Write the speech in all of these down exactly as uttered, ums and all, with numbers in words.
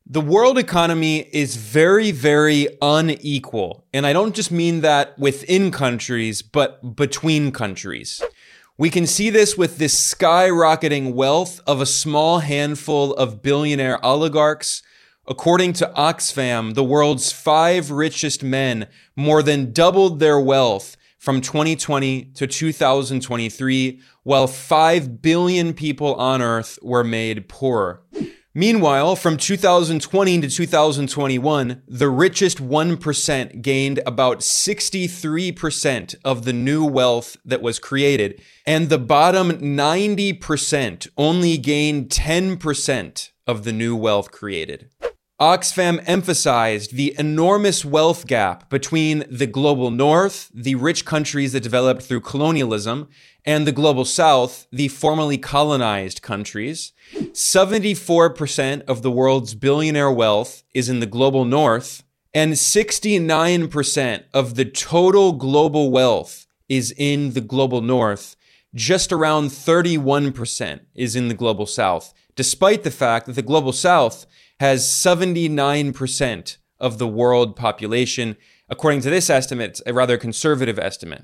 The world economy is very, very unequal. And I don't just mean that within countries, but between countries. We can see this with this skyrocketing wealth of a small handful of billionaire oligarchs. According to Oxfam, the world's five richest men more than doubled their wealth from twenty twenty to two thousand twenty-three, while five billion people on Earth were made poorer. Meanwhile, from two thousand twenty to two thousand twenty-one, the richest one percent gained about sixty-three percent of the new wealth that was created, and the bottom ninety percent only gained ten percent of the new wealth created. Oxfam emphasized the enormous wealth gap between the global north, the rich countries that developed through colonialism, and the global south, the formerly colonized countries. seventy-four percent of the world's billionaire wealth is in the global north, and sixty-nine percent of the total global wealth is in the global north. Just around thirty-one percent is in the global south, despite the fact that the global south has seventy-nine percent of the world population. According to this estimate, it's a rather conservative estimate.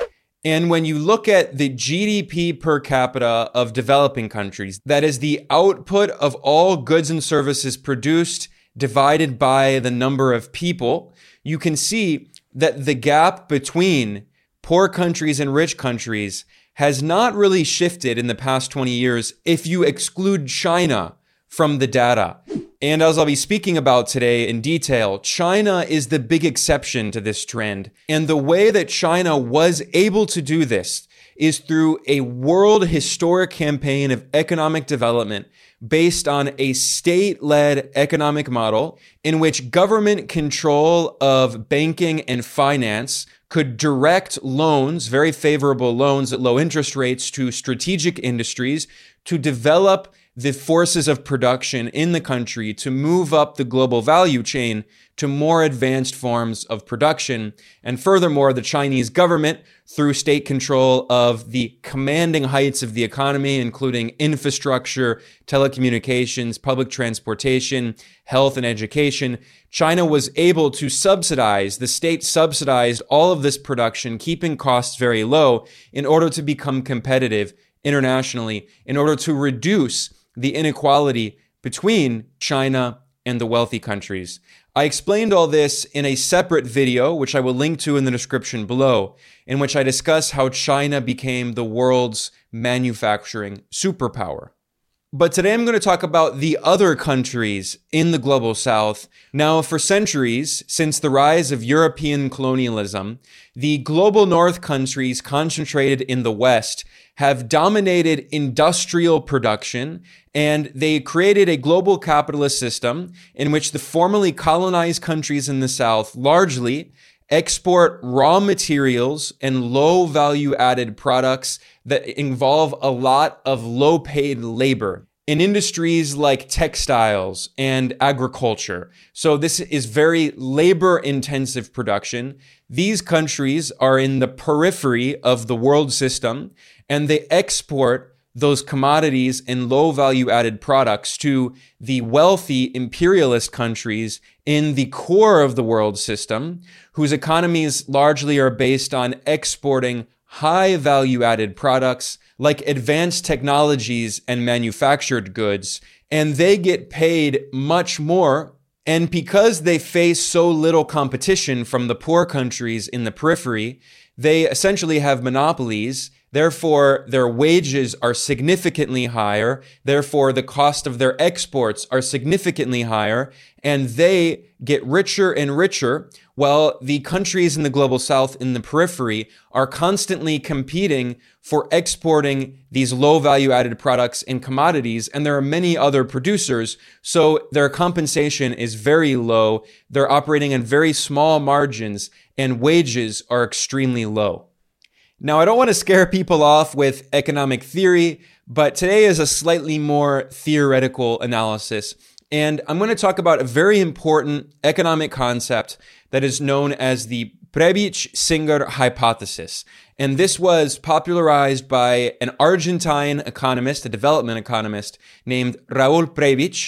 And when you look at the G D P per capita of developing countries, that is the output of all goods and services produced divided by the number of people, you can see that the gap between poor countries and rich countries has not really shifted in the past twenty years if you exclude China from the data. And as I'll be speaking about today in detail, China is the big exception to this trend. And the way that China was able to do this is through a world historic campaign of economic development based on a state-led economic model in which government control of banking and finance could direct loans, very favorable loans at low interest rates, to strategic industries to develop the forces of production in the country, to move up the global value chain to more advanced forms of production. And furthermore, the Chinese government, through state control of the commanding heights of the economy, including infrastructure, telecommunications, public transportation, health, and education, China was able to subsidize, the state subsidized all of this production, keeping costs very low in order to become competitive internationally, in order to reduce the inequality between China and the wealthy countries. I explained all this in a separate video, which I will link to in the description below, in which I discuss how China became the world's manufacturing superpower. But today I'm going to talk about the other countries in the global south. Now, for centuries, since the rise of European colonialism, the global north countries concentrated in the west have dominated industrial production, and they created a global capitalist system in which the formerly colonized countries in the south largely export raw materials and low value added products that involve a lot of low paid labor in industries like textiles and agriculture. So this is very labor intensive production. These countries are in the periphery of the world system, and they export those commodities and low value added products to the wealthy imperialist countries in the core of the world system, whose economies largely are based on exporting high value added products like advanced technologies and manufactured goods, and they get paid much more. And because they face so little competition from the poor countries in the periphery, they essentially have monopolies. Therefore, their wages are significantly higher. Therefore, the cost of their exports are significantly higher, and they get richer and richer, while the countries in the global south in the periphery are constantly competing for exporting these low value added products and commodities. And there are many other producers, so their compensation is very low. They're operating in very small margins, and wages are extremely low. Now, I don't want to scare people off with economic theory, but today is a slightly more theoretical analysis. And I'm going to talk about a very important economic concept that is known as the Prebisch-Singer hypothesis. And this was popularized by an Argentine economist, a development economist named Raul Prebisch.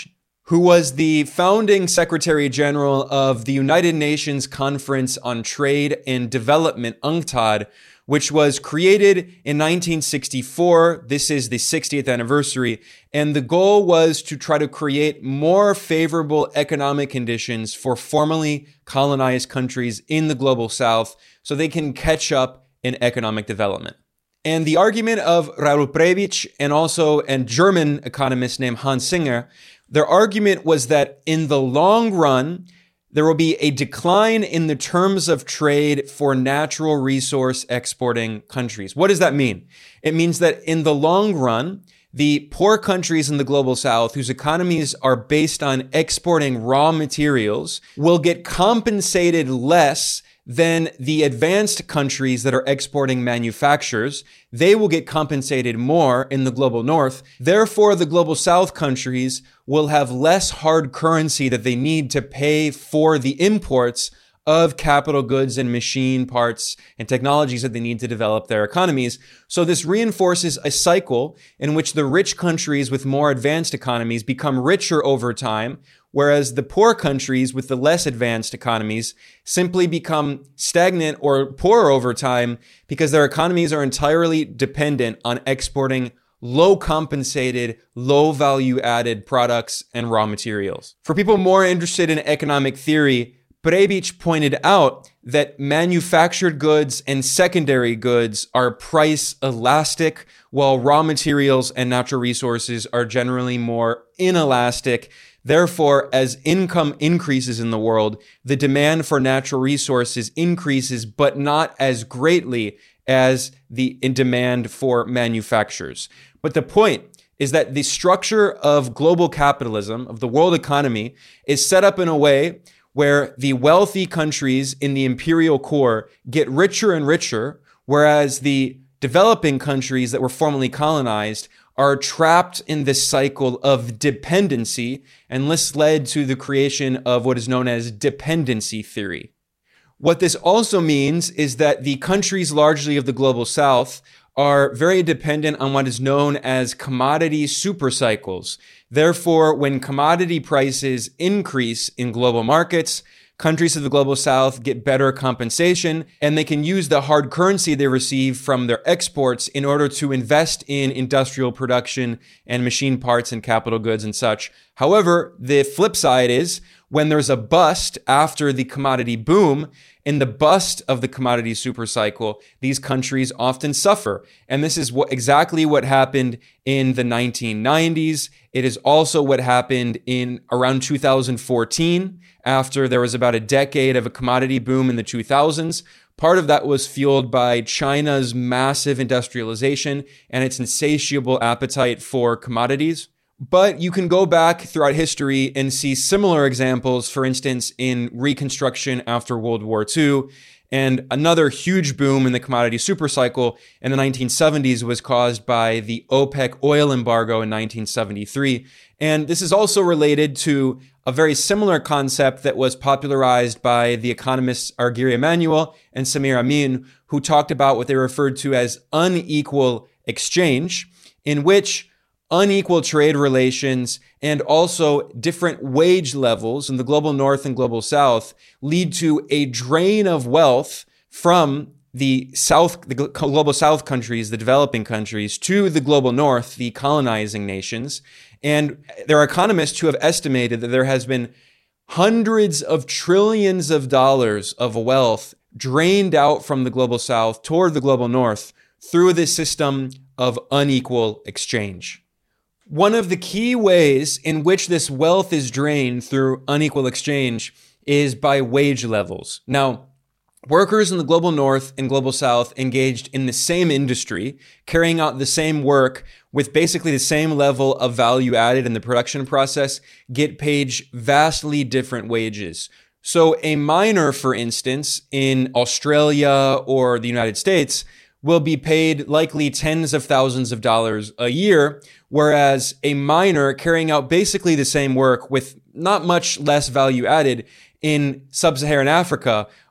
who was the founding Secretary General of the United Nations Conference on Trade and Development, UNCTAD, which was created in nineteen sixty-four. This is the sixtieth anniversary. And the goal was to try to create more favorable economic conditions for formerly colonized countries in the global south so they can catch up in economic development. And the argument of Raul Prebisch and also a German economist named Hans Singer, their argument was that in the long run, there will be a decline in the terms of trade for natural resource exporting countries. What does that mean? It means that in the long run, the poor countries in the global south, whose economies are based on exporting raw materials, will get compensated less than the advanced countries that are exporting manufactures. They will get compensated more in the global north. Therefore, the global south countries will have less hard currency that they need to pay for the imports of capital goods and machine parts and technologies that they need to develop their economies. So this reinforces a cycle in which the rich countries with more advanced economies become richer over time, whereas the poor countries with the less advanced economies simply become stagnant or poorer over time because their economies are entirely dependent on exporting low compensated, low value added products and raw materials. For people more interested in economic theory, Prebisch pointed out that manufactured goods and secondary goods are price elastic, while raw materials and natural resources are generally more inelastic. Therefore, as income increases in the world, the demand for natural resources increases, but not as greatly as the demand for manufactures. But the point is that the structure of global capitalism, of the world economy, is set up in a way where the wealthy countries in the imperial core get richer and richer, whereas the developing countries that were formerly colonized are trapped in this cycle of dependency, and this led to the creation of what is known as dependency theory. What this also means is that the countries largely of the global south are very dependent on what is known as commodity supercycles. Therefore, when commodity prices increase in global markets, countries of the global south get better compensation, and they can use the hard currency they receive from their exports in order to invest in industrial production and machine parts and capital goods and such. However, the flip side is when there's a bust after the commodity boom, in the bust of the commodity supercycle, these countries often suffer. And this is what, exactly what happened in the nineteen nineties. It is also what happened in around two thousand fourteen, after there was about a decade of a commodity boom in the two thousands. Part of that was fueled by China's massive industrialization and its insatiable appetite for commodities. But you can go back throughout history and see similar examples, for instance, in Reconstruction after World War Two. And another huge boom in the commodity supercycle in the nineteen seventies was caused by the OPEC oil embargo in nineteen seventy-three. And this is also related to a very similar concept that was popularized by the economists Argir Emanuel and Samir Amin, who talked about what they referred to as unequal exchange, in which unequal trade relations and also different wage levels in the global north and global south lead to a drain of wealth from the south, the global south countries, the developing countries, to the global north, the colonizing nations. And there are economists who have estimated that there has been hundreds of trillions of dollars of wealth drained out from the global south toward the global north through this system of unequal exchange. One of the key ways in which this wealth is drained through unequal exchange is by wage levels. Now, workers in the global north and global south engaged in the same industry, carrying out the same work with basically the same level of value added in the production process, get paid vastly different wages. So a miner, for instance, in Australia or the United States will be paid likely tens of thousands of dollars a year, whereas a miner carrying out basically the same work with not much less value added in sub-Saharan Africa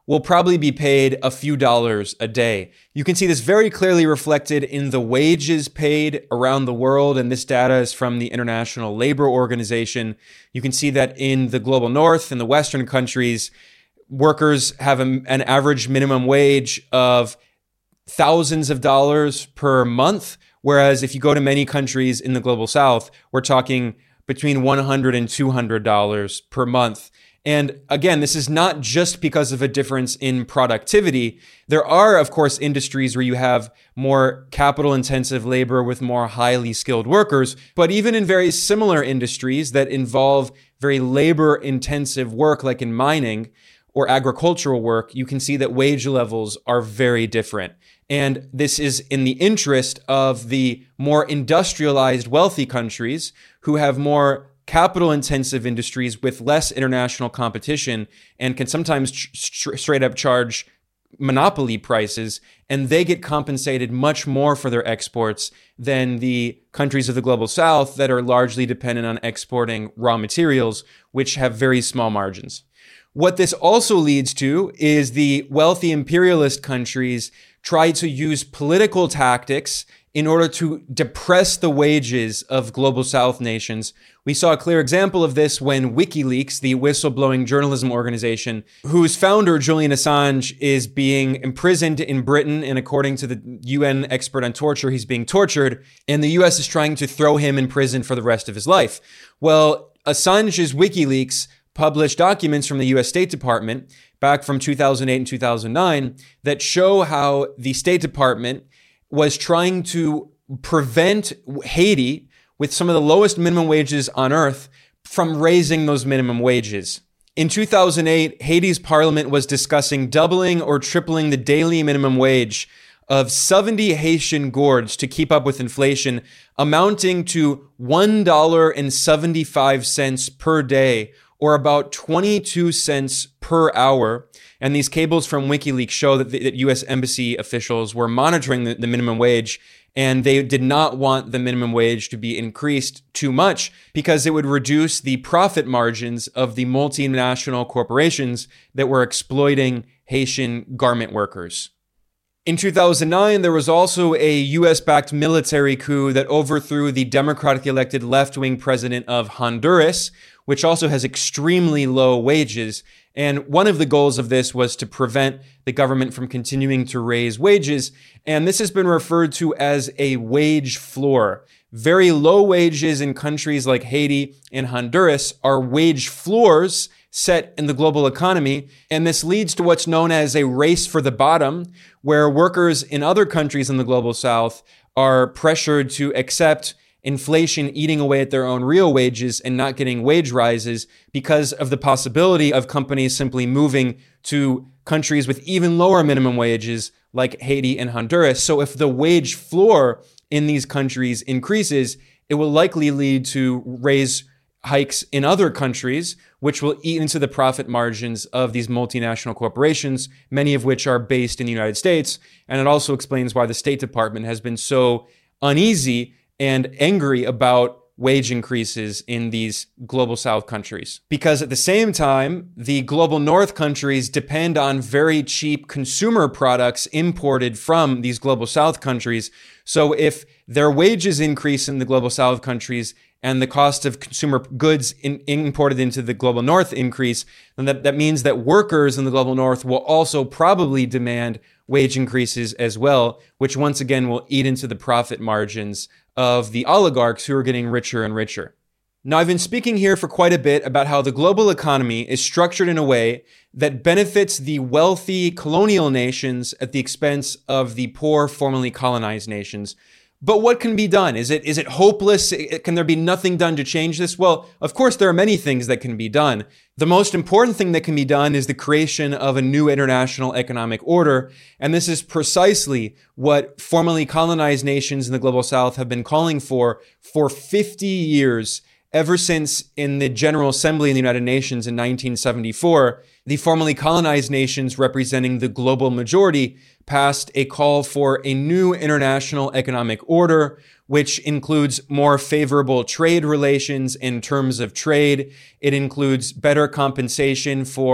will probably be paid a few dollars a day. You can see this very clearly reflected in the wages paid around the world, and this data is from the International Labor Organization. You can see that in the global north, in the Western countries, workers have a, an average minimum wage of thousands of dollars per month, whereas if you go to many countries in the global south, we're talking between one hundred dollars and two hundred dollars per month. And again, this is not just because of a difference in productivity. There are, of course, industries where you have more capital-intensive labor with more highly skilled workers, but even in very similar industries that involve very labor-intensive work, like in mining or agricultural work, you can see that wage levels are very different. And this is in the interest of the more industrialized, wealthy countries who have more capital-intensive industries with less international competition and can sometimes ch- straight up charge monopoly prices, and they get compensated much more for their exports than the countries of the global south that are largely dependent on exporting raw materials, which have very small margins. What this also leads to is the wealthy imperialist countries try to use political tactics in order to depress the wages of global south nations. We saw a clear example of this when WikiLeaks, the whistleblowing journalism organization, whose founder, Julian Assange, is being imprisoned in Britain, and according to the U N expert on torture, he's being tortured, and the U S is trying to throw him in prison for the rest of his life. Well, Assange's WikiLeaks published documents from the U S State Department back from two thousand eight and two thousand nine that show how the State Department was trying to prevent Haiti, with some of the lowest minimum wages on earth, from raising those minimum wages. In two thousand eight, Haiti's parliament was discussing doubling or tripling the daily minimum wage of seventy Haitian gourds to keep up with inflation, amounting to one dollar and seventy-five cents per day, or about twenty-two cents per hour. And these cables from WikiLeaks show that, the, that U S embassy officials were monitoring the, the minimum wage, and they did not want the minimum wage to be increased too much because it would reduce the profit margins of the multinational corporations that were exploiting Haitian garment workers. In two thousand nine, there was also a U S-backed military coup that overthrew the democratically elected left-wing president of Honduras, which also has extremely low wages. And one of the goals of this was to prevent the government from continuing to raise wages. And this has been referred to as a wage floor. Very low wages in countries like Haiti and Honduras are wage floors set in the global economy. And this leads to what's known as a race for the bottom, where workers in other countries in the global south are pressured to accept inflation eating away at their own real wages and not getting wage rises because of the possibility of companies simply moving to countries with even lower minimum wages like Haiti and Honduras. So if the wage floor in these countries increases, it will likely lead to raise hikes in other countries, which will eat into the profit margins of these multinational corporations, many of which are based in the United States. And it also explains why the State Department has been so uneasy and angry about wage increases in these global south countries. Because at the same time, the global north countries depend on very cheap consumer products imported from these global south countries. So if their wages increase in the global south countries and the cost of consumer goods in, imported into the global north increase, then that, that means that workers in the global north will also probably demand wage increases as well, which once again will eat into the profit margins of the oligarchs who are getting richer and richer. Now, I've been speaking here for quite a bit about how the global economy is structured in a way that benefits the wealthy colonial nations at the expense of the poor, formerly colonized nations. But what can be done? Is it is it hopeless? Can there be nothing done to change this? Well, of course, there are many things that can be done. The most important thing that can be done is the creation of a new international economic order. And this is precisely what formerly colonized nations in the global south have been calling for for fifty years, ever since in the General Assembly in the United Nations in nineteen seventy-four, the formerly colonized nations representing the global majority passed a call for a new international economic order, which includes more favorable trade relations in terms of trade. It includes better compensation for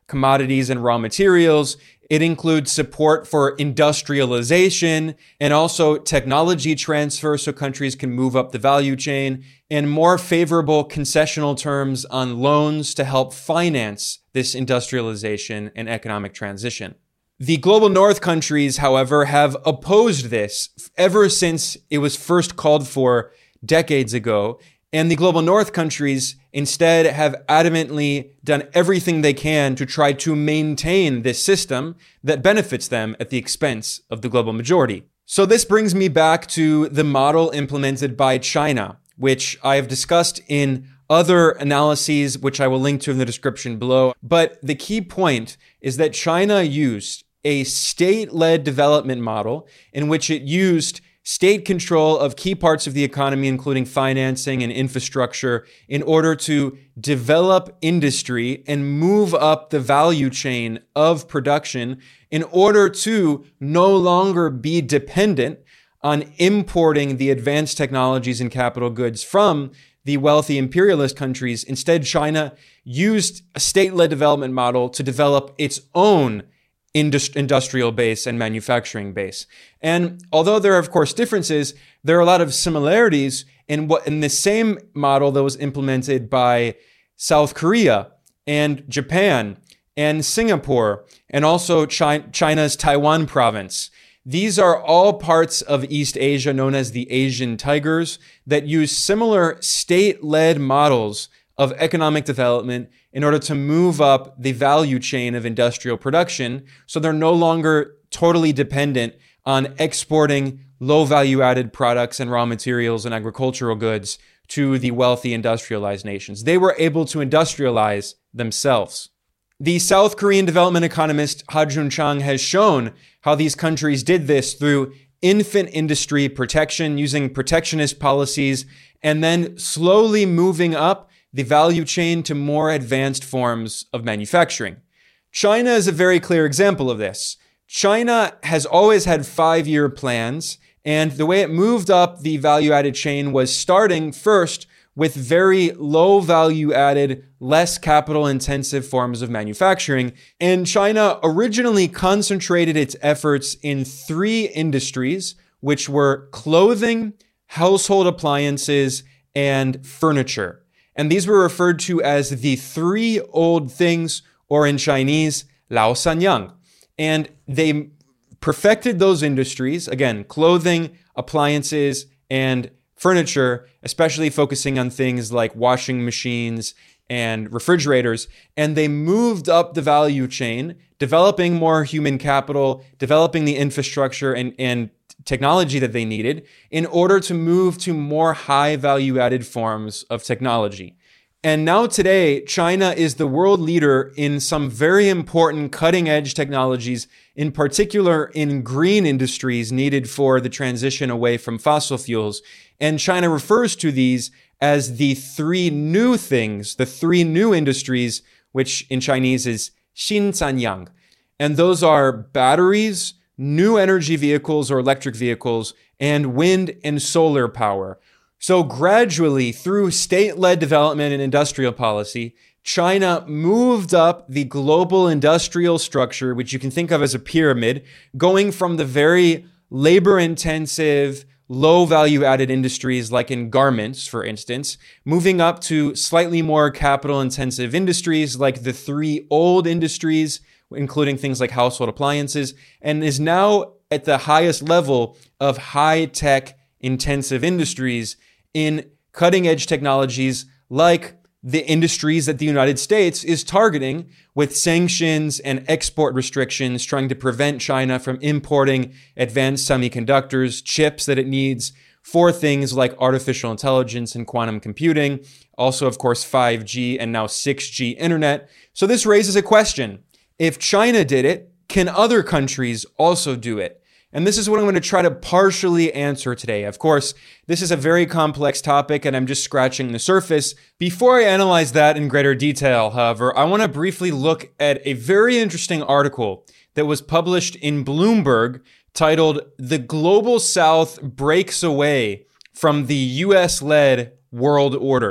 commodities and raw materials. It includes support for industrialization and also technology transfer so countries can move up the value chain, and more favorable concessional terms on loans to help finance this industrialization and economic transition. The Global North countries, however, have opposed this ever since it was first called for decades ago. And the Global North countries instead have adamantly done everything they can to try to maintain this system that benefits them at the expense of the global majority. So this brings me back to the model implemented by China, which I have discussed in other analyses, which I will link to in the description below. But the key point is that China used a state-led development model in which it used state control of key parts of the economy, including financing and infrastructure, in order to develop industry and move up the value chain of production in order to no longer be dependent on importing the advanced technologies and capital goods from the wealthy imperialist countries. Instead, China used a state-led development model to develop its own Indust- industrial base and manufacturing base. And although there are, of course, differences, there are a lot of similarities in what in the same model that was implemented by South Korea and Japan and Singapore and also Chi- China's Taiwan province. These are all parts of East Asia known as the Asian Tigers that use similar state-led models of economic development in order to move up the value chain of industrial production, so they're no longer totally dependent on exporting low value added products and raw materials and agricultural goods to the wealthy industrialized nations. They were able to industrialize themselves. The South Korean development economist Ha-Joon Chang has shown how these countries did this through infant industry protection, using protectionist policies, and then slowly moving up the value chain to more advanced forms of manufacturing. China is a very clear example of this. China has always had five-year plans, and the way it moved up the value-added chain was starting first with very low value-added, less capital-intensive forms of manufacturing. And China originally concentrated its efforts in three industries, which were clothing, household appliances, and furniture. And these were referred to as the three old things, or in Chinese, Lao San Yang. And they perfected those industries, again, clothing, appliances, and furniture, especially focusing on things like washing machines and refrigerators. And they moved up the value chain, developing more human capital, developing the infrastructure and, and technology that they needed in order to move to more high value added forms of technology. And now today, China is the world leader in some very important cutting edge technologies, in particular in green industries needed for the transition away from fossil fuels. And China refers to these as the three new things, the three new industries, which in Chinese is Xin San Yang. And those are batteries, new energy vehicles or electric vehicles, and wind and solar power. So gradually, through state-led development and industrial policy, China moved up the global industrial structure, which you can think of as a pyramid, going from the very labor-intensive, low-value-added industries like in garments, for instance, moving up to slightly more capital-intensive industries like the three old industries, including things like household appliances, and is now at the highest level of high-tech intensive industries in cutting-edge technologies like the industries that the United States is targeting with sanctions and export restrictions, trying to prevent China from importing advanced semiconductors, chips that it needs for things like artificial intelligence and quantum computing. Also, of course, five G and now six G internet. So this raises a question. If China did it, can other countries also do it? And this is what I'm going to try to partially answer today. Of course, this is a very complex topic and I'm just scratching the surface. Before I analyze that in greater detail, however, I want to briefly look at a very interesting article that was published in Bloomberg titled "The Global South Breaks Away from the U S-Led World Order."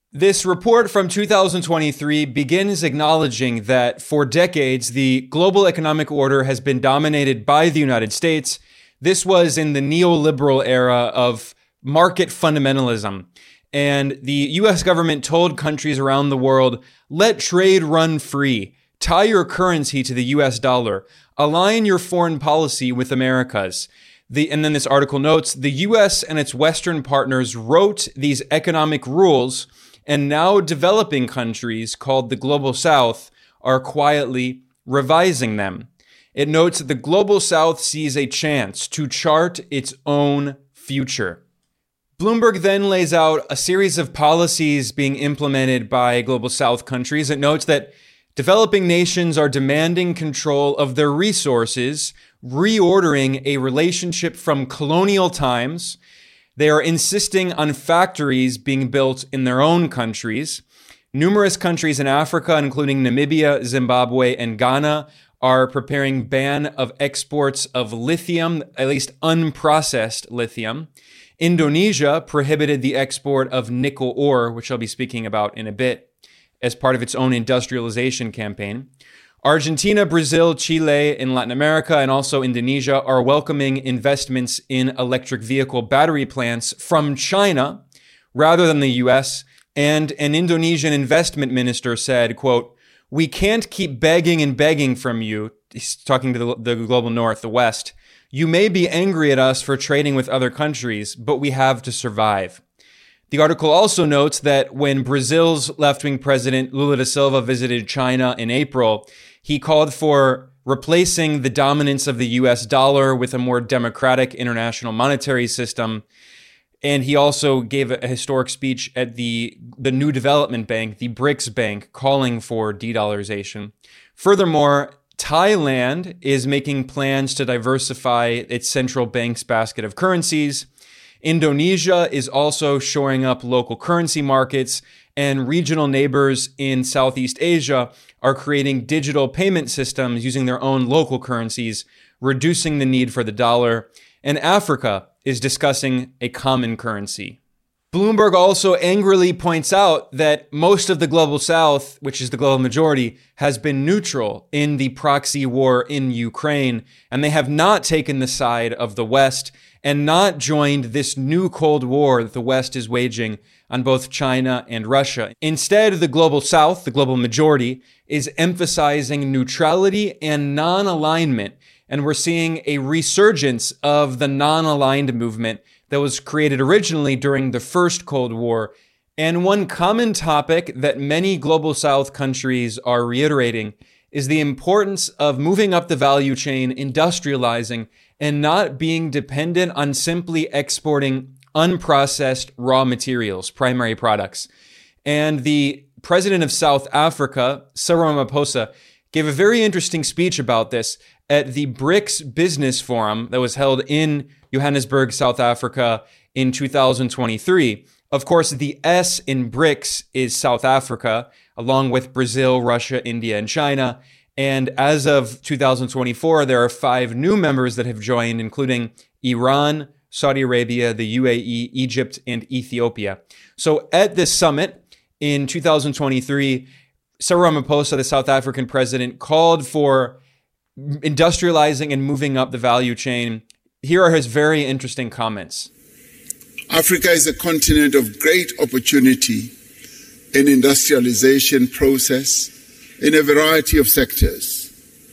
This report from two thousand twenty-three begins acknowledging that for decades, the global economic order has been dominated by the United States. This was in the neoliberal era of market fundamentalism. And the U S government told countries around the world, let trade run free, tie your currency to the U S dollar, align your foreign policy with America's. The, and then this article notes, the U S and its Western partners wrote these economic rules, and now developing countries called the Global South are quietly revising them. It notes that the Global South sees a chance to chart its own future. Bloomberg then lays out a series of policies being implemented by Global South countries. It notes that developing nations are demanding control of their resources, reordering a relationship from colonial times. They are insisting on factories being built in their own countries. Numerous countries in Africa, including Namibia, Zimbabwe, and Ghana, are preparing ban of exports of lithium, at least unprocessed lithium. Indonesia prohibited the export of nickel ore, which I'll be speaking about in a bit, as part of its own industrialization campaign. Argentina, Brazil, Chile in Latin America, and also Indonesia are welcoming investments in electric vehicle battery plants from China rather than the U S. And an Indonesian investment minister said, quote, we can't keep begging and begging from you, he's talking to the, the global north, the West. You may be angry at us for trading with other countries, but we have to survive. The article also notes that when Brazil's left-wing president Lula da Silva visited China in April, he called for replacing the dominance of the U S dollar with a more democratic international monetary system. And he also gave a historic speech at the, the New Development Bank, the BRICS Bank, calling for de-dollarization. Furthermore, Thailand is making plans to diversify its central bank's basket of currencies. Indonesia is also shoring up local currency markets, and regional neighbors in Southeast Asia are creating digital payment systems using their own local currencies, reducing the need for the dollar. And Africa is discussing a common currency. Bloomberg also angrily points out that most of the Global South, which is the global majority, has been neutral in the proxy war in Ukraine, and they have not taken the side of the West and not joined this new Cold War that the West is waging on both China and Russia. Instead, the Global South, the global majority, is emphasizing neutrality and non-alignment, and we're seeing a resurgence of the non-aligned movement that was created originally during the first Cold War. And one common topic that many Global South countries are reiterating is the importance of moving up the value chain, industrializing, and not being dependent on simply exporting unprocessed raw materials, primary products. And the president of South Africa, Cyril Ramaphosa, gave a very interesting speech about this at the BRICS Business Forum that was held in Johannesburg, South Africa in two thousand twenty-three. Of course, the S in BRICS is South Africa, along with Brazil, Russia, India, and China. And as of two thousand twenty-four, there are five new members that have joined, including Iran, Saudi Arabia, the U A E, Egypt, and Ethiopia. So at this summit in two thousand twenty-three, Cyril Ramaphosa, the South African president, called for industrializing and moving up the value chain. Here are his very interesting comments. Africa is a continent of great opportunity in industrialization process in a variety of sectors.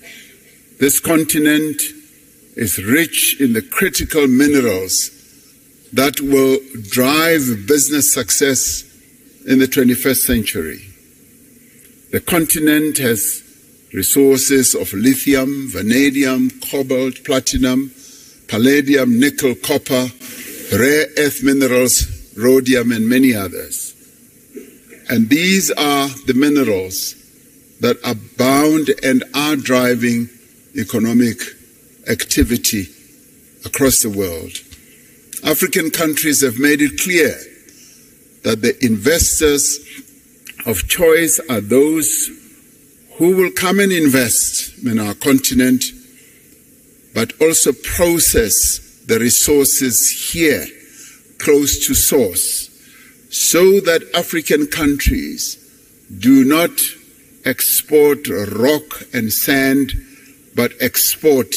This continent is rich in the critical minerals that will drive business success in the twenty-first century. The continent has resources of lithium, vanadium, cobalt, platinum, palladium, nickel, copper, rare earth minerals, rhodium, and many others. And these are the minerals that are bound and are driving economic activity across the world. African countries have made it clear that the investors of choice are those who will come and invest in our continent, but also process the resources here, close to source, so that African countries do not export rock and sand, but export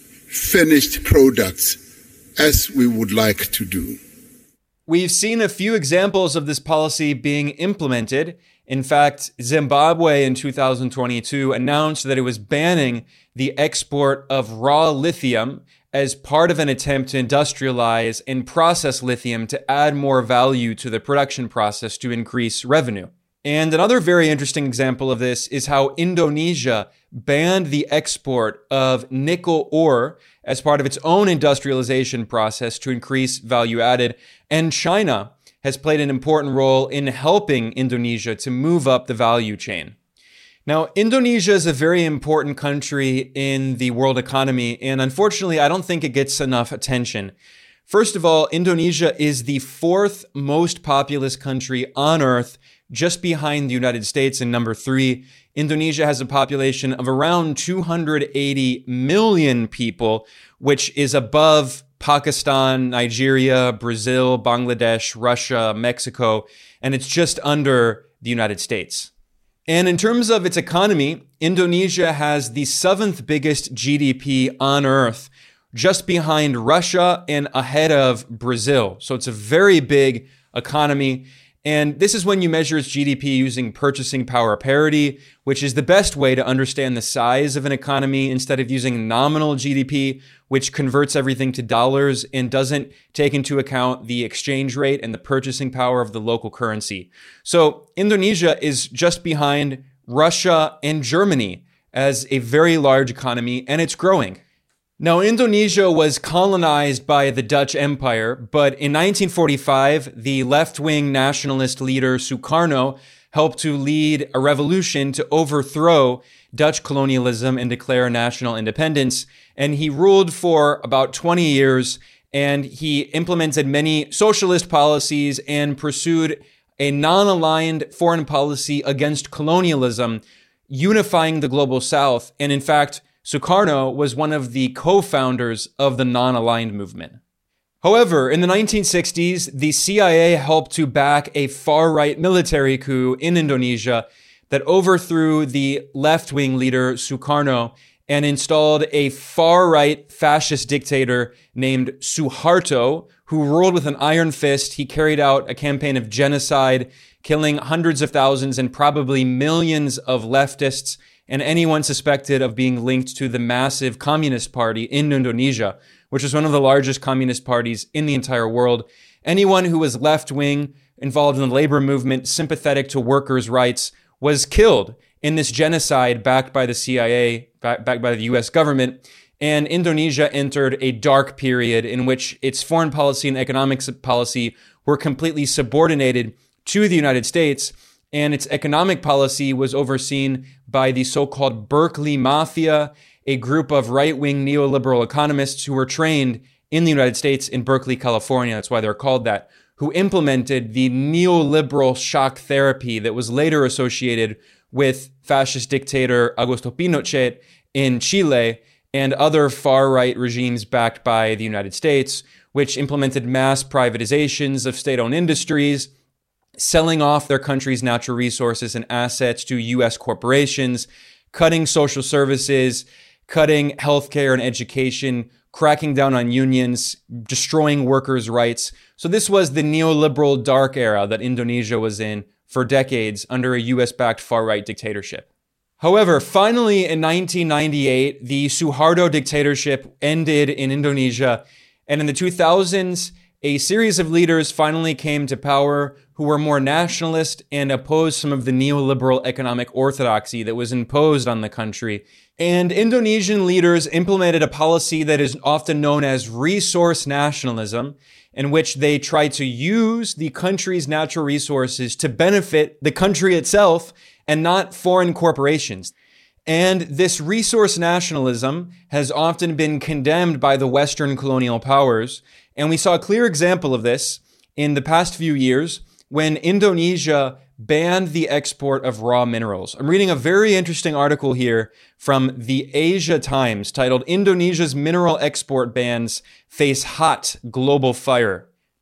finished products as we would like to do. We've seen a few examples of this policy being implemented. In fact, Zimbabwe in two thousand twenty-two announced that it was banning the export of raw lithium as part of an attempt to industrialize and process lithium to add more value to the production process to increase revenue. And another very interesting example of this is how Indonesia banned the export of nickel ore as part of its own industrialization process to increase value added. And China has played an important role in helping Indonesia to move up the value chain. Now, Indonesia is a very important country in the world economy, and unfortunately, I don't think it gets enough attention. First of all, Indonesia is the fourth most populous country on earth, just behind the United States in number three. Indonesia has a population of around two hundred eighty million people, which is above Pakistan, Nigeria, Brazil, Bangladesh, Russia, Mexico, and it's just under the United States. And in terms of its economy, Indonesia has the seventh biggest G D P on earth, just behind Russia and ahead of Brazil. So it's a very big economy. And this is when you measure its G D P using purchasing power parity, which is the best way to understand the size of an economy instead of using nominal G D P, which converts everything to dollars and doesn't take into account the exchange rate and the purchasing power of the local currency. So Indonesia is just behind Russia and Germany as a very large economy, and it's growing. Now, Indonesia was colonized by the Dutch Empire, but in nineteen forty-five, the left-wing nationalist leader Sukarno helped to lead a revolution to overthrow Dutch colonialism and declare national independence. And he ruled for about twenty years, and he implemented many socialist policies and pursued a non-aligned foreign policy against colonialism, unifying the global South. And in fact, Sukarno was one of the co-founders of the non-aligned movement. However, in the nineteen sixties, the C I A helped to back a far-right military coup in Indonesia that overthrew the left-wing leader Sukarno and installed a far-right fascist dictator named Suharto, who ruled with an iron fist. He carried out a campaign of genocide, killing hundreds of thousands and probably millions of leftists and anyone suspected of being linked to the massive Communist Party in Indonesia, which is one of the largest communist parties in the entire world. Anyone who was left-wing, involved in the labor movement, sympathetic to workers' rights, was killed in this genocide backed by the C I A, backed by the U S government. And Indonesia entered a dark period in which its foreign policy and economic policy were completely subordinated to the United States, and its economic policy was overseen by the so-called Berkeley Mafia, a group of right-wing neoliberal economists who were trained in the United States in Berkeley, California. That's why they're called that, who implemented the neoliberal shock therapy that was later associated with fascist dictator Augusto Pinochet in Chile and other far-right regimes backed by the United States, which implemented mass privatizations of state-owned industries, selling off their country's natural resources and assets to U S corporations, cutting social services, cutting healthcare and education, cracking down on unions, destroying workers' rights. So this was the neoliberal dark era that Indonesia was in for decades under a U S-backed far-right dictatorship. However, finally in nineteen ninety-eight, the Suharto dictatorship ended in Indonesia, and in the two thousands, a series of leaders finally came to power who were more nationalist and opposed some of the neoliberal economic orthodoxy that was imposed on the country. And Indonesian leaders implemented a policy that is often known as resource nationalism, in which they try to use the country's natural resources to benefit the country itself and not foreign corporations. And this resource nationalism has often been condemned by the Western colonial powers. And we saw a clear example of this in the past few years when Indonesia banned the export of raw minerals. I'm reading a very interesting article here from the Asia Times titled "Indonesia's Mineral Export Bans Face Hot Global Fire."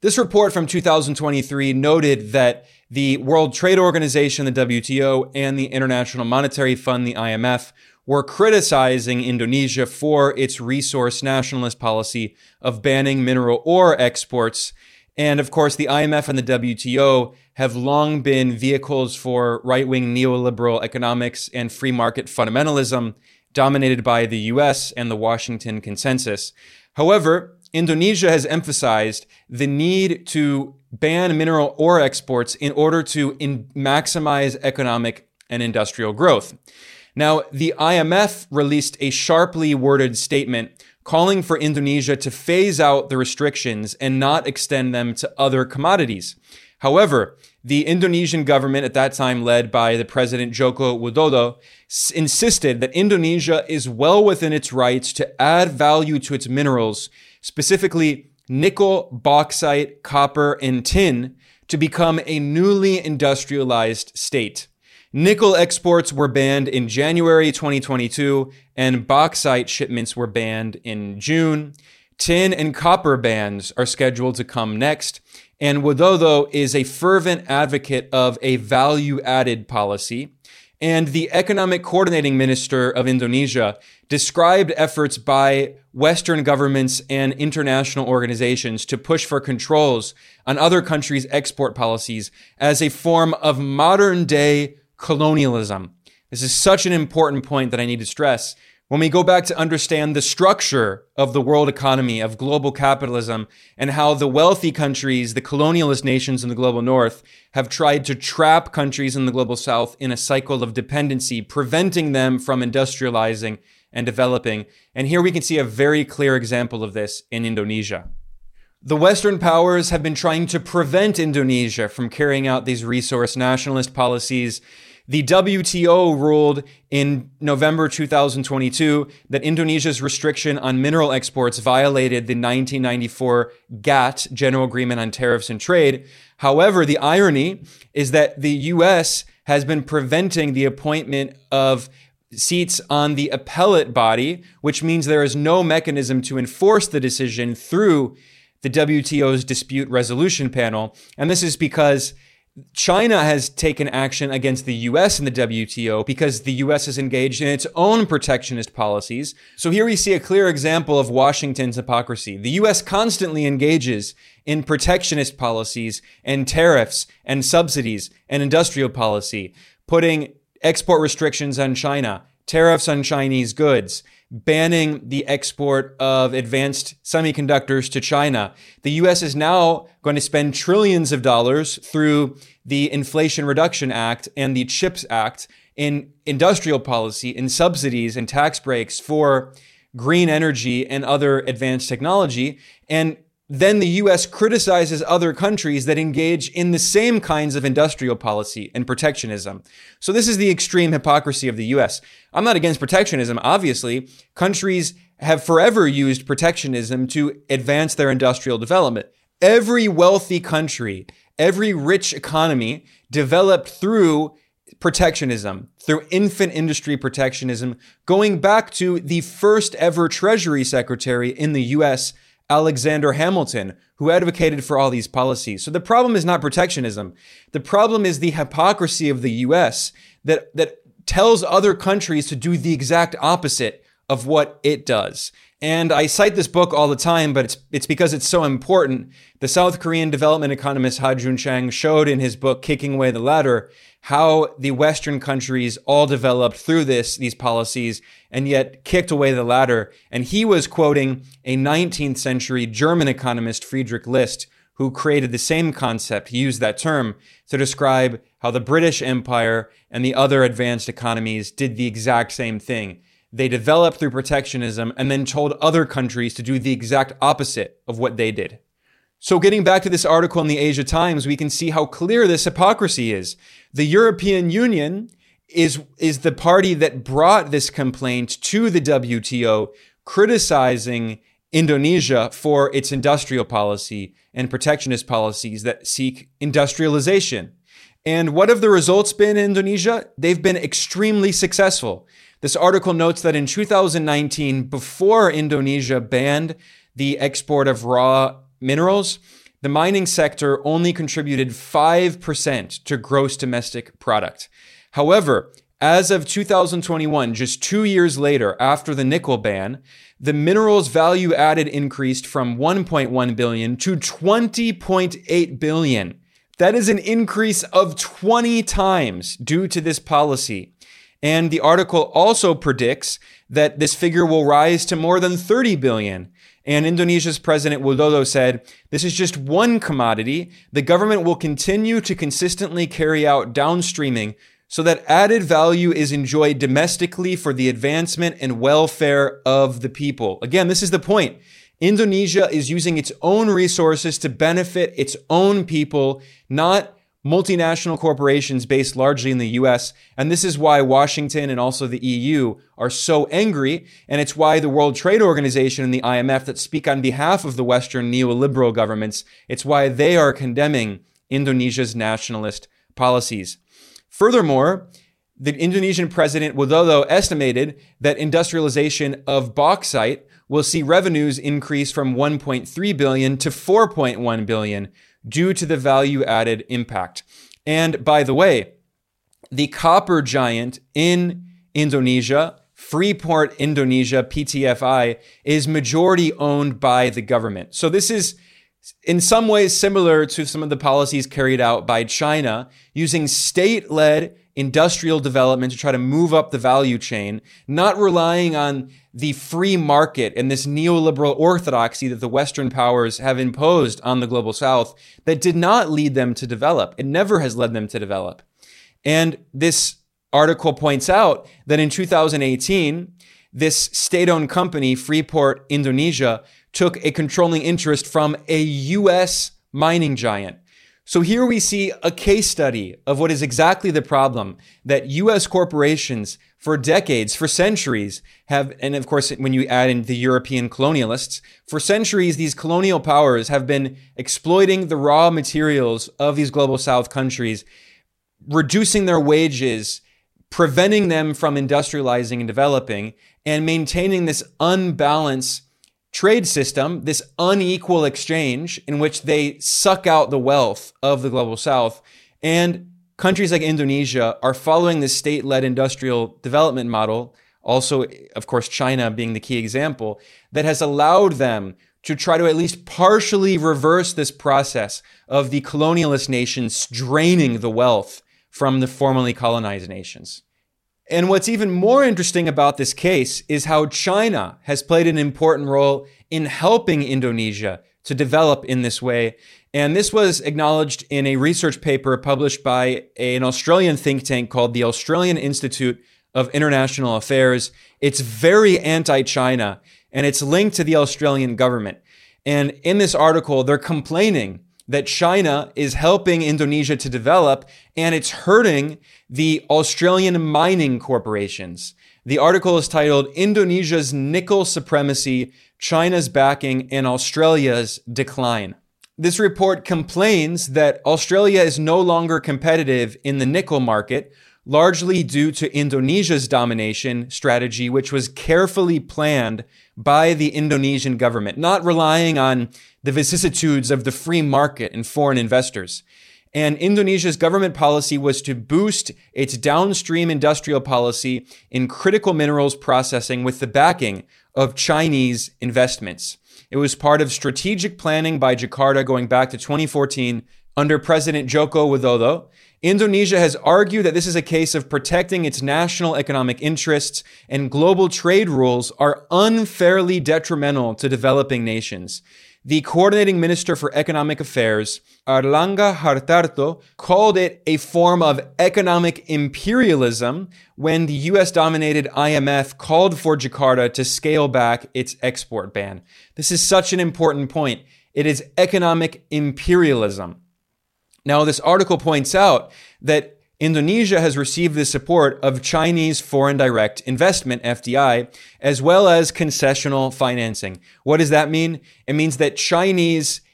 This report from two thousand twenty-three noted that the World Trade Organization, the W T O, and the International Monetary Fund, the I M F, were criticizing Indonesia for its resource nationalist policy of banning mineral ore exports. And of course, the I M F and the W T O have long been vehicles for right-wing neoliberal economics and free market fundamentalism, dominated by the U S and the Washington Consensus. However, Indonesia has emphasized the need to ban mineral ore exports in order to in- maximize economic and industrial growth. Now, the I M F released a sharply worded statement calling for Indonesia to phase out the restrictions and not extend them to other commodities. However, the Indonesian government at that time, led by the President Joko Widodo, s- insisted that Indonesia is well within its rights to add value to its minerals, specifically nickel, bauxite, copper, and tin, to become a newly industrialized state. Nickel exports were banned in January twenty twenty-two, and bauxite shipments were banned in June. Tin and copper bans are scheduled to come next, and Widodo is a fervent advocate of a value-added policy. And the Economic Coordinating Minister of Indonesia described efforts by Western governments and international organizations to push for controls on other countries' export policies as a form of modern-day colonialism. This is such an important point that I need to stress. When we go back to understand the structure of the world economy, of global capitalism, and how the wealthy countries, the colonialist nations in the global north, have tried to trap countries in the global south in a cycle of dependency, preventing them from industrializing and developing. And here we can see a very clear example of this in Indonesia. The Western powers have been trying to prevent Indonesia from carrying out these resource nationalist policies. The W T O ruled in November two thousand twenty-two that Indonesia's restriction on mineral exports violated the nineteen ninety-four G A T, General Agreement on Tariffs and Trade. However, the irony is that the U S has been preventing the appointment of seats on the appellate body, which means there is no mechanism to enforce the decision through the W T O's dispute resolution panel. And this is because China has taken action against the U S in the W T O because the U S is engaged in its own protectionist policies. So here we see a clear example of Washington's hypocrisy. The U S constantly engages in protectionist policies and tariffs and subsidies and industrial policy, putting export restrictions on China, tariffs on Chinese goods, banning the export of advanced semiconductors to China. The U S is now going to spend trillions of dollars through the Inflation Reduction Act and the CHIPS Act in industrial policy, in subsidies and tax breaks for green energy and other advanced technology. And then the U S criticizes other countries that engage in the same kinds of industrial policy and protectionism. So this is the extreme hypocrisy of the U S. I'm not against protectionism. Obviously, countries have forever used protectionism to advance their industrial development. Every wealthy country, every rich economy developed through protectionism, through infant industry protectionism, going back to the first ever Treasury Secretary in the U S, Alexander Hamilton, who advocated for all these policies. So the problem is not protectionism. The problem is the hypocrisy of the U S that, that tells other countries to do the exact opposite of what it does. And I cite this book all the time, but it's it's because it's so important. The South Korean development economist Ha Jun Chang showed in his book, Kicking Away the Ladder, how the Western countries all developed through this, these policies, and yet kicked away the ladder. And he was quoting a nineteenth century German economist, Friedrich List, who created the same concept. He used that term to describe how the British Empire and the other advanced economies did the exact same thing. They developed through protectionism and then told other countries to do the exact opposite of what they did. So getting back to this article in the Asia Times, we can see how clear this hypocrisy is. The European Union is, is the party that brought this complaint to the W T O, criticizing Indonesia for its industrial policy and protectionist policies that seek industrialization. And what have the results been in Indonesia? They've been extremely successful. This article notes that in two thousand nineteen, before Indonesia banned the export of raw minerals, the mining sector only contributed five percent to gross domestic product. However, as of two thousand twenty-one, just two years later after the nickel ban, the minerals value added increased from one point one billion to twenty point eight billion. That is an increase of twenty times due to this policy. And the article also predicts that this figure will rise to more than thirty billion. And Indonesia's President Widodo said, this is just one commodity. The government will continue to consistently carry out downstreaming so that added value is enjoyed domestically for the advancement and welfare of the people. Again, this is the point. Indonesia is using its own resources to benefit its own people, not multinational corporations based largely in the U S. And this is why Washington and also the E U are so angry. And it's why the World Trade Organization and the I M F that speak on behalf of the Western neoliberal governments, it's why they are condemning Indonesia's nationalist policies. Furthermore, the Indonesian President Widodo estimated that industrialization of bauxite will see revenues increase from one point three billion to four point one billion due to the value-added impact. And by the way, the copper giant in Indonesia, Freeport Indonesia, P T F I, is majority owned by the government. So this is in some ways similar to some of the policies carried out by China, using state-led industrial development to try to move up the value chain, not relying on the free market and this neoliberal orthodoxy that the Western powers have imposed on the global South that did not lead them to develop. It never has led them to develop. And this article points out that in two thousand eighteen, this state-owned company, Freeport Indonesia, took a controlling interest from a U S mining giant. So here we see a case study of what is exactly the problem that U S corporations for decades, for centuries have, and of course, when you add in the European colonialists, for centuries, these colonial powers have been exploiting the raw materials of these global South countries, reducing their wages, preventing them from industrializing and developing, and maintaining this unbalanced trade system, this unequal exchange in which they suck out the wealth of the global South. And countries like Indonesia are following this state-led industrial development model, also, of course, China being the key example, that has allowed them to try to at least partially reverse this process of the colonialist nations draining the wealth from the formerly colonized nations. And what's even more interesting about this case is how China has played an important role in helping Indonesia to develop in this way. And this was acknowledged in a research paper published by an Australian think tank called the Australian Institute of International Affairs. It's very anti-China, and it's linked to the Australian government. And in this article, they're complaining that China is helping Indonesia to develop, and it's hurting the Australian mining corporations. The article is titled, Indonesia's Nickel Supremacy, China's Backing, and Australia's Decline. This report complains that Australia is no longer competitive in the nickel market, largely due to Indonesia's domination strategy, which was carefully planned by the Indonesian government, not relying on the vicissitudes of the free market and foreign investors. And Indonesia's government policy was to boost its downstream industrial policy in critical minerals processing with the backing of Chinese investments. It was part of strategic planning by Jakarta going back to twenty fourteen under President Joko Widodo. Indonesia has argued that this is a case of protecting its national economic interests, and global trade rules are unfairly detrimental to developing nations. The coordinating minister for economic affairs, Airlangga Hartarto, called it a form of economic imperialism when the U S-dominated I M F called for Jakarta to scale back its export ban. This is such an important point. It is economic imperialism. Now, this article points out that Indonesia has received the support of Chinese foreign direct investment, F D I, as well as concessional financing. What does that mean? It means that Chinese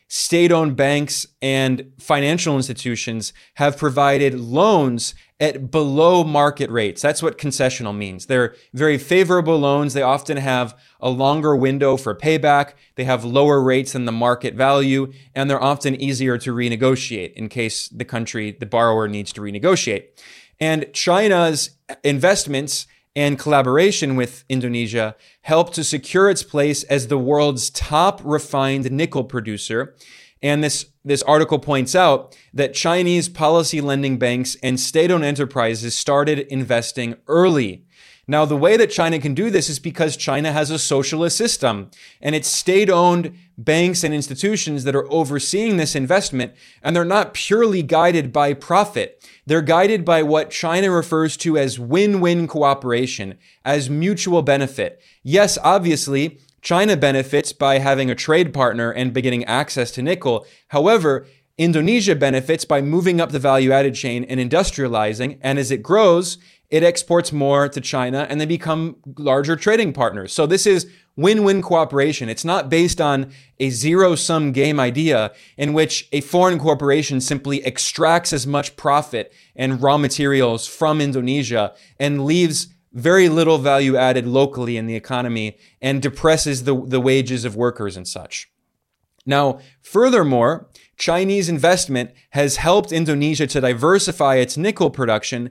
state-owned banks and financial institutions have provided loans at below market rates. That's what concessional means. They're very favorable loans. They often have a longer window for payback. They have lower rates than the market value, and they're often easier to renegotiate in case the country, the borrower, needs to renegotiate. And China's investments and collaboration with Indonesia helped to secure its place as the world's top refined nickel producer. And this, this article points out that Chinese policy lending banks and state-owned enterprises started investing early. Now, the way that China can do this is because China has a socialist system, and it's state-owned banks and institutions that are overseeing this investment, and they're not purely guided by profit. They're guided by what China refers to as win-win cooperation, as mutual benefit. Yes, obviously, China benefits by having a trade partner and beginning access to nickel. However, Indonesia benefits by moving up the value-added chain and industrializing, and as it grows, it exports more to China and they become larger trading partners. So this is win-win cooperation. It's not based on a zero-sum game idea in which a foreign corporation simply extracts as much profit and raw materials from Indonesia and leaves very little value added locally in the economy and depresses the, the wages of workers and such. Now, furthermore, Chinese investment has helped Indonesia to diversify its nickel production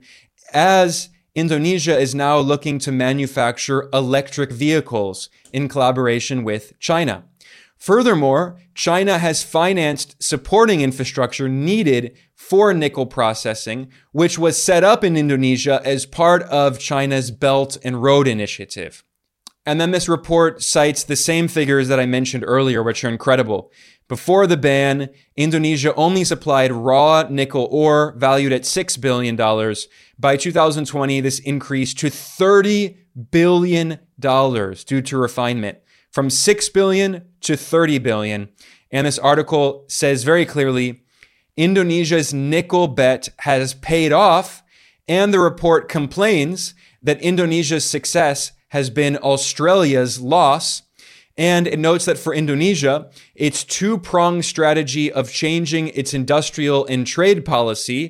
as Indonesia is now looking to manufacture electric vehicles in collaboration with China. Furthermore, China has financed supporting infrastructure needed for nickel processing, which was set up in Indonesia as part of China's Belt and Road Initiative. And then this report cites the same figures that I mentioned earlier, which are incredible. Before the ban, Indonesia only supplied raw nickel ore valued at six billion dollars. By two thousand twenty, this increased to thirty billion dollars due to refinement, from six billion dollars to thirty billion dollars. And this article says very clearly, Indonesia's nickel bet has paid off, and the report complains that Indonesia's success has been Australia's loss. And it notes that for Indonesia, its two-pronged strategy of changing its industrial and trade policy,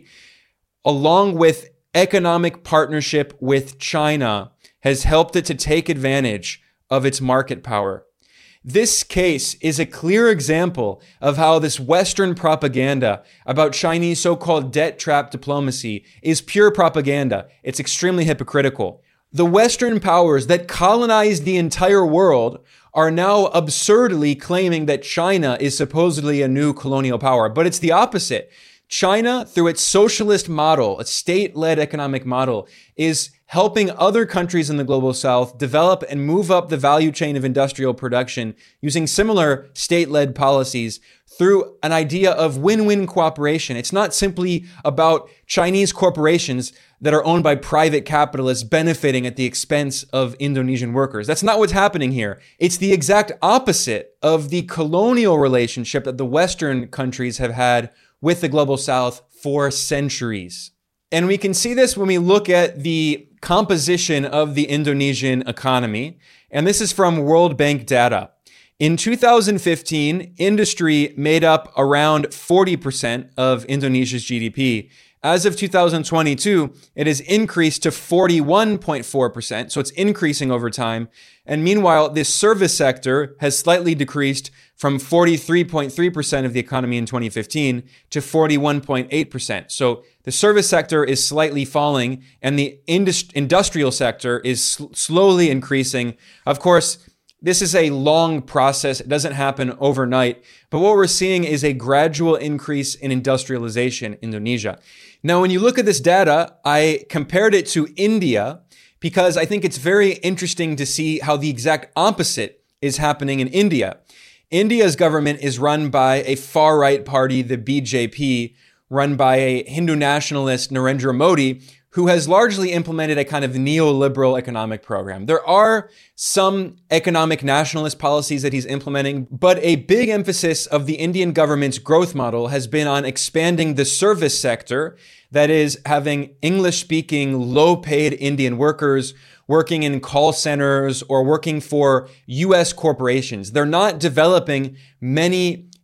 along with economic partnership with China, has helped it to take advantage of its market power. This case is a clear example of how this Western propaganda about Chinese so-called debt trap diplomacy is pure propaganda. It's extremely hypocritical. The Western powers that colonized the entire world are now absurdly claiming that China is supposedly a new colonial power, but it's the opposite. China, through its socialist model, a state-led economic model, is helping other countries in the global south develop and move up the value chain of industrial production using similar state-led policies through an idea of win-win cooperation. It's not simply about Chinese corporations that are owned by private capitalists benefiting at the expense of Indonesian workers. That's not what's happening here. It's the exact opposite of the colonial relationship that the Western countries have had with the global south for centuries. And we can see this when we look at the composition of the Indonesian economy. And this is from World Bank data. In two thousand fifteen, industry made up around forty percent of Indonesia's G D P. As of two thousand twenty-two, it has increased to forty-one point four percent, so it's increasing over time. And meanwhile, this service sector has slightly decreased from forty-three point three percent of the economy in twenty fifteen to forty-one point eight percent. So the service sector is slightly falling, and the indust- industrial sector is sl- slowly increasing. Of course, this is a long process. It doesn't happen overnight. But what we're seeing is a gradual increase in industrialization in Indonesia. Now, when you look at this data, I compared it to India because I think it's very interesting to see how the exact opposite is happening in India. India's government is run by a far-right party, the B J P, run by a Hindu nationalist, Narendra Modi, who has largely implemented a kind of neoliberal economic program. There are some economic nationalist policies that he's implementing, but a big emphasis of the Indian government's growth model has been on expanding the service sector, that is, having English-speaking, low-paid Indian workers working in call centers or working for U S corporations. They're not developing many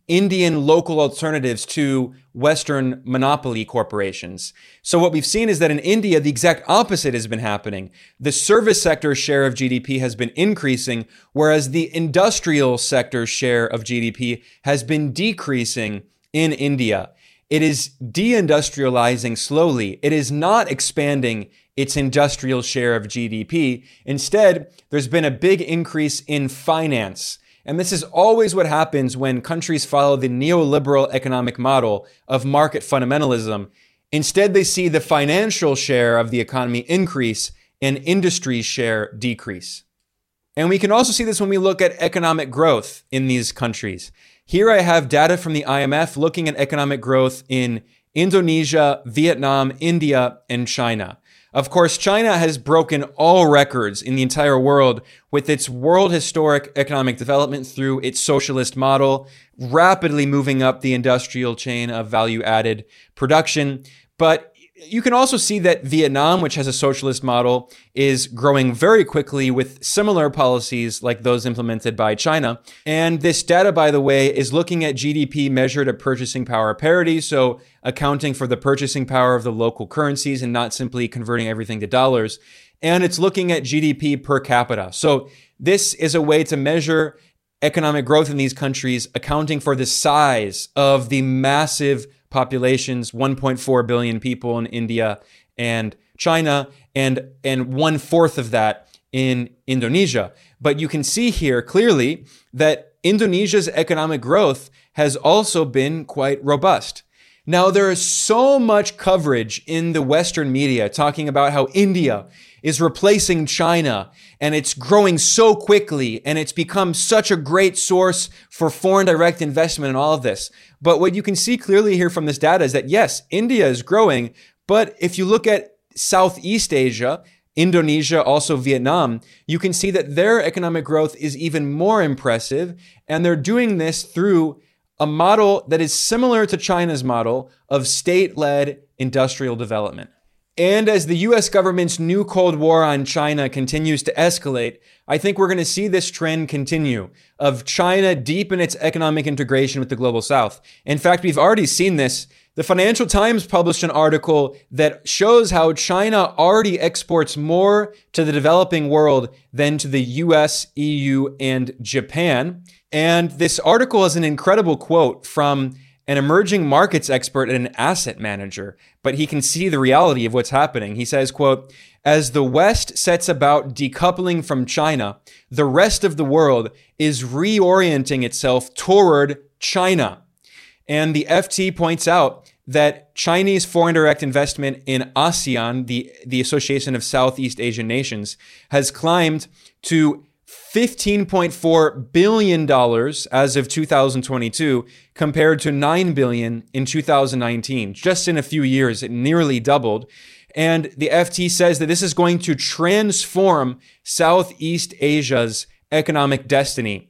Indian local alternatives to Western monopoly corporations. So what we've seen is that in India, the exact opposite has been happening. The service sector share of G D P has been increasing, whereas the industrial sector share of G D P has been decreasing in India. It is deindustrializing slowly. It is not expanding its industrial share of G D P. Instead, there's been a big increase in finance. And this is always what happens when countries follow the neoliberal economic model of market fundamentalism. Instead, they see the financial share of the economy increase and industry's share decrease. And we can also see this when we look at economic growth in these countries. Here I have data from the I M F looking at economic growth in Indonesia, Vietnam, India, and China. Of course, China has broken all records in the entire world with its world historic economic development through its socialist model, rapidly moving up the industrial chain of value-added production. But you can also see that Vietnam, which has a socialist model, is growing very quickly with similar policies like those implemented by China. And this data, by the way, is looking at G D P measured at purchasing power parity, so accounting for the purchasing power of the local currencies and not simply converting everything to dollars. And it's looking at G D P per capita. So this is a way to measure economic growth in these countries, accounting for the size of the massive populations, one point four billion people in India and China, and, and one fourth of that in Indonesia. But you can see here clearly that Indonesia's economic growth has also been quite robust. Now, there is so much coverage in the Western media talking about how India is replacing China and it's growing so quickly and it's become such a great source for foreign direct investment and all of this. But what you can see clearly here from this data is that yes, India is growing, but if you look at Southeast Asia, Indonesia, also Vietnam, you can see that their economic growth is even more impressive, and they're doing this through a model that is similar to China's model of state-led industrial development. And as the U S government's new Cold War on China continues to escalate, I think we're going to see this trend continue of China deepen its economic integration with the global South. In fact, we've already seen this. The Financial Times published an article that shows how China already exports more to the developing world than to the U S, E U, and Japan. And this article is an incredible quote from an emerging markets expert and an asset manager, but he can see the reality of what's happening. He says, quote, "As the West sets about decoupling from China, the rest of the world is reorienting itself toward China." And the F T points out that Chinese foreign direct investment in ASEAN, the, the Association of Southeast Asian Nations, has climbed to fifteen point four billion dollars as of two thousand twenty-two, compared to nine billion dollars in two thousand nineteen. Just in a few years, it nearly doubled. And the F T says that this is going to transform Southeast Asia's economic destiny.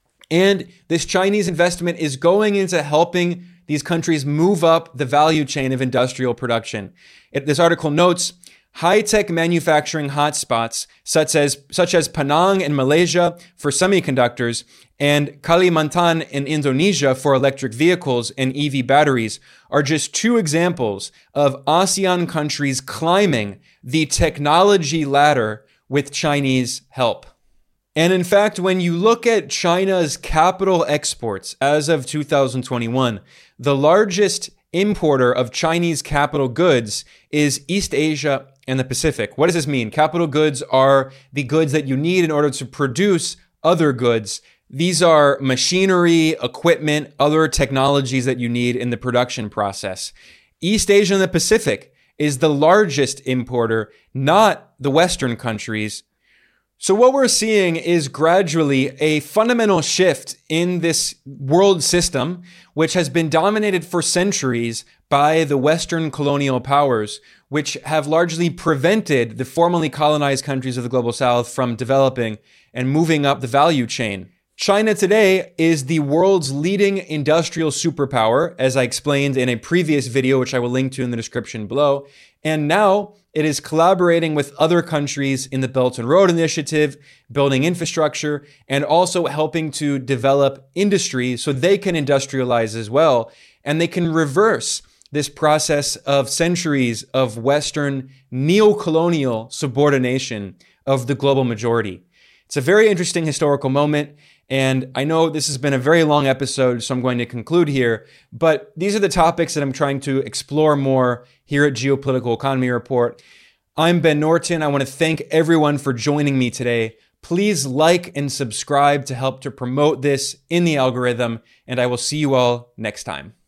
And this Chinese investment is going into helping these countries move up the value chain of industrial production. It, this article notes, high-tech manufacturing hotspots such as such as Penang in Malaysia for semiconductors and Kalimantan in Indonesia for electric vehicles and E V batteries are just two examples of ASEAN countries climbing the technology ladder with Chinese help. And in fact, when you look at China's capital exports as of two thousand twenty-one, the largest importer of Chinese capital goods is East Asia and the Pacific. What does this mean? Capital goods are the goods that you need in order to produce other goods. These are machinery, equipment, other technologies that you need in the production process. East Asia and the Pacific is the largest importer, not the Western countries. So what we're seeing is gradually a fundamental shift in this world system, which has been dominated for centuries by the Western colonial powers, which have largely prevented the formerly colonized countries of the global South from developing and moving up the value chain. China today is the world's leading industrial superpower, as I explained in a previous video, which I will link to in the description below. And now it is collaborating with other countries in the Belt and Road Initiative, building infrastructure, and also helping to develop industry so they can industrialize as well. And they can reverse this process of centuries of Western neo-colonial subordination of the global majority. It's a very interesting historical moment. And I know this has been a very long episode, so I'm going to conclude here. But these are the topics that I'm trying to explore more here at Geopolitical Economy Report. I'm Ben Norton. I want to thank everyone for joining me today. Please like and subscribe to help to promote this in the algorithm, and I will see you all next time.